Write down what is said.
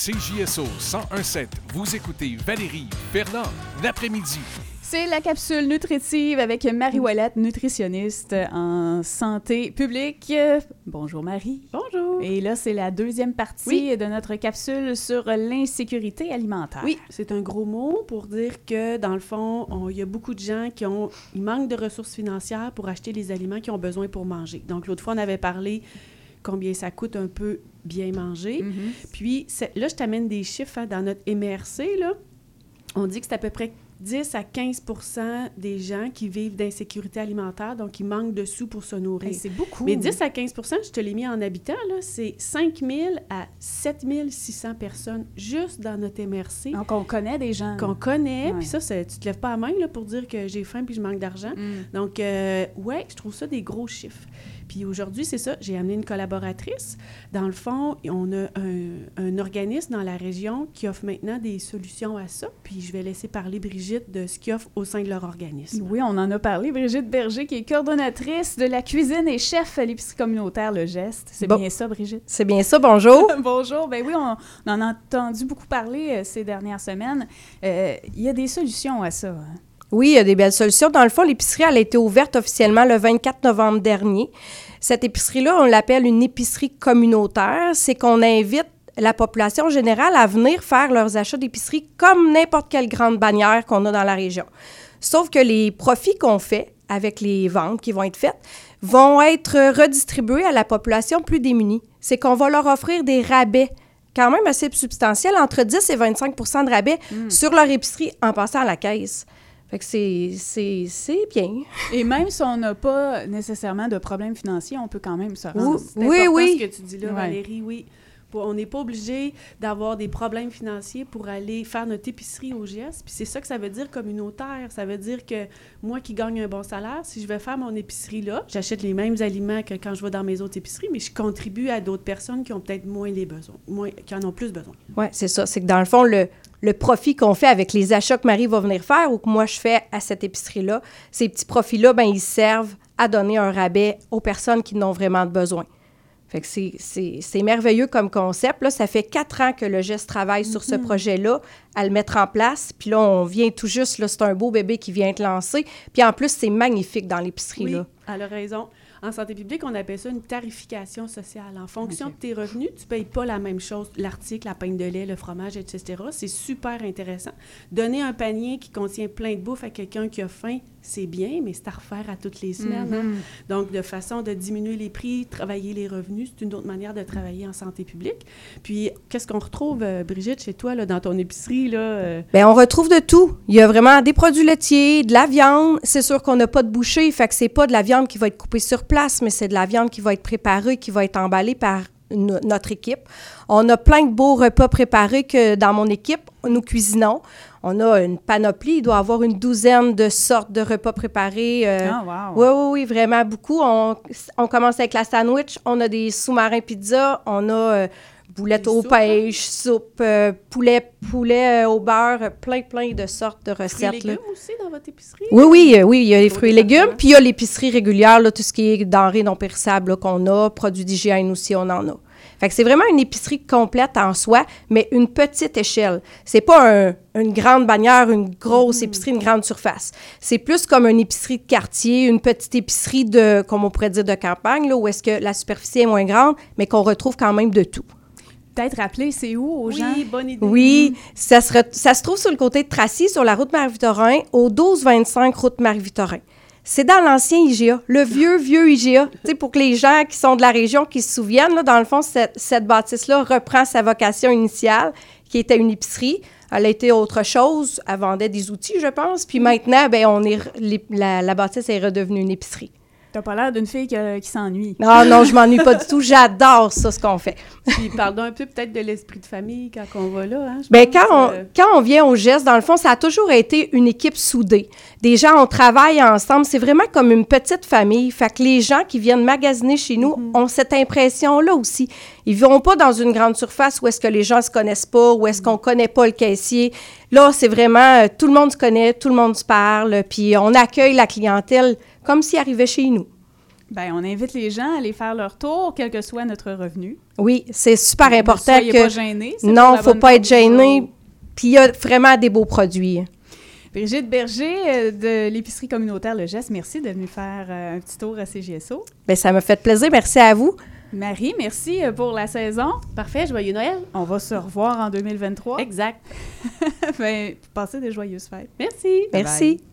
CJSO 101.7. Vous écoutez Valérie Fernand, l'après-midi. C'est la capsule nutritive avec Marie Ouellette, nutritionniste en santé publique. Bonjour Marie. Bonjour. Et là, c'est la deuxième partie de notre capsule sur l'insécurité alimentaire. Oui, c'est un gros mot pour dire que, dans le fond, il y a beaucoup de gens ils manquent de ressources financières pour acheter les aliments qu'ils ont besoin pour manger. Donc, l'autre fois, on avait parlé combien ça coûte un peu bien manger. Mm-hmm. Puis, là, je t'amène des chiffres dans notre MRC, là. On dit que c'est à peu près 10 à 15 % des gens qui vivent d'insécurité alimentaire, donc ils manquent de sous pour se nourrir. Hey, c'est beaucoup. Mais 10 à 15 % je te l'ai mis en habitants, là, c'est 5 000 à 7 600 personnes juste dans notre MRC. Donc, on connaît des gens. Qu'on connaît, puis ça, tu te lèves pas la main là, pour dire que j'ai faim puis je manque d'argent. Donc, je trouve ça des gros chiffres. Puis aujourd'hui, c'est ça, j'ai amené une collaboratrice. Dans le fond, on a un organisme dans la région qui offre maintenant des solutions à ça. Puis je vais laisser parler Brigitte de ce qu'ils offrent au sein de leur organisme. Oui, on en a parlé. Brigitte Berger, qui est coordonnatrice de la cuisine et chef à l'épicerie communautaire Le Geste. C'est bien ça, Brigitte? C'est bien ça, bonjour. Bonjour. Ben oui, on en a entendu beaucoup parler ces dernières semaines. Il y a des solutions à ça, hein? Oui, il y a des belles solutions. Dans le fond, l'épicerie, elle a été ouverte officiellement le 24 novembre dernier. Cette épicerie-là, on l'appelle une épicerie communautaire. C'est qu'on invite la population générale à venir faire leurs achats d'épicerie comme n'importe quelle grande bannière qu'on a dans la région. Sauf que les profits qu'on fait avec les ventes qui vont être faites vont être redistribués à la population plus démunie. C'est qu'on va leur offrir des rabais quand même assez substantiels, entre 10 et 25 % de rabais sur leur épicerie en passant à la caisse. Fait que c'est bien. Et même si on n'a pas nécessairement de problème financier, on peut quand même se rendre. C'est important ce que tu dis là, Valérie, oui. On n'est pas obligé d'avoir des problèmes financiers pour aller faire notre épicerie au GS. Puis c'est ça que ça veut dire communautaire. Ça veut dire que moi qui gagne un bon salaire, si je vais faire mon épicerie là, j'achète les mêmes aliments que quand je vais dans mes autres épiceries, mais je contribue à d'autres personnes qui ont peut-être moins les besoins, qui en ont plus besoin. Oui, c'est ça. C'est que dans le fond, le profit qu'on fait avec les achats que Marie va venir faire ou que moi je fais à cette épicerie-là, ces petits profits-là, bien, ils servent à donner un rabais aux personnes qui en ont vraiment besoin. Fait que c'est merveilleux comme concept. Là, ça fait 4 ans que le GEST travaille sur ce projet-là, à le mettre en place. Puis là, on vient tout juste, là, c'est un beau bébé qui vient être lancé. Puis en plus, c'est magnifique dans l'épicerie, oui, là. Elle a raison. En santé publique, on appelle ça une tarification sociale. En fonction de tes revenus, tu ne payes pas la même chose. L'article, la pinte de lait, le fromage, etc. C'est super intéressant. Donner un panier qui contient plein de bouffe à quelqu'un qui a faim, c'est bien, mais c'est à refaire à toutes les semaines. Hein? Donc, de façon de diminuer les prix, travailler les revenus, c'est une autre manière de travailler en santé publique. Puis, qu'est-ce qu'on retrouve, Brigitte, chez toi, là, dans ton épicerie? Là, Bien, on retrouve de tout. Il y a vraiment des produits laitiers, de la viande. C'est sûr qu'on n'a pas de boucher, fait que c'est pas de la viande qui va être coupée sur place, mais c'est de la viande qui va être préparée, qui va être emballée par notre équipe. On a plein de beaux repas préparés que dans mon équipe, nous cuisinons. On a une panoplie, il doit y avoir une 12aine de sortes de repas préparés. Oui, vraiment beaucoup. On commence avec la sandwich, on a des sous-marins pizza, on a boulettes au pêche, soupe, poulet au beurre, plein de sortes de recettes. Fruits et légumes aussi dans votre épicerie? Oui, il y a les fruits et légumes. Puis il y a l'épicerie régulière, là, tout ce qui est denrées non périssables là, qu'on a, produits d'hygiène aussi, on en a. Fait que c'est vraiment une épicerie complète en soi, mais une petite échelle. C'est pas une grande bannière, une grosse épicerie, une grande surface. C'est plus comme une épicerie de quartier, une petite épicerie comme on pourrait dire, de campagne, là, où est-ce que la superficie est moins grande, mais qu'on retrouve quand même de tout. Peut-être rappeler, c'est où aux gens? Oui, bonne idée. Oui, ça se trouve sur le côté de Tracy, sur la route Marie-Victorin, au 1225 route Marie-Victorin. C'est dans l'ancien IGA, le vieux IGA. Tu sais, pour que les gens qui sont de la région, qui se souviennent, là, dans le fond, cette bâtisse-là reprend sa vocation initiale, qui était une épicerie. Elle a été autre chose. Elle vendait des outils, je pense. Puis maintenant, bien, la bâtisse est redevenue une épicerie. T'as pas l'air d'une fille qui s'ennuie. Non, je m'ennuie pas du tout. J'adore ça, ce qu'on fait. Puis parlons un peu peut-être de l'esprit de famille quand on va là. Hein, bien, quand on vient au GEST, dans le fond, ça a toujours été une équipe soudée. Des gens, on travaille ensemble. C'est vraiment comme une petite famille. Fait que les gens qui viennent magasiner chez nous ont cette impression-là aussi. Ils ne vont pas dans une grande surface où est-ce que les gens ne se connaissent pas, où est-ce qu'on ne connaît pas le caissier. Là, c'est vraiment, tout le monde se connaît, tout le monde se parle, puis on accueille la clientèle comme s'il arrivait chez nous. Bien, on invite les gens à aller faire leur tour, quel que soit notre revenu. Oui, c'est super important Ne soyez que... pas gênés. c'est Non, pour la faut bonne pas être cause. gêné. Puis il y a vraiment des beaux produits. Brigitte Berger de l'épicerie communautaire Le Geste, merci de venir faire un petit tour à CGSO. Bien, ça m'a fait plaisir. Merci à vous. Marie, merci pour la saison. Parfait, joyeux Noël. On va se revoir en 2023. Exact. Ben, passez de joyeuses fêtes. Merci. Bye Merci. bye.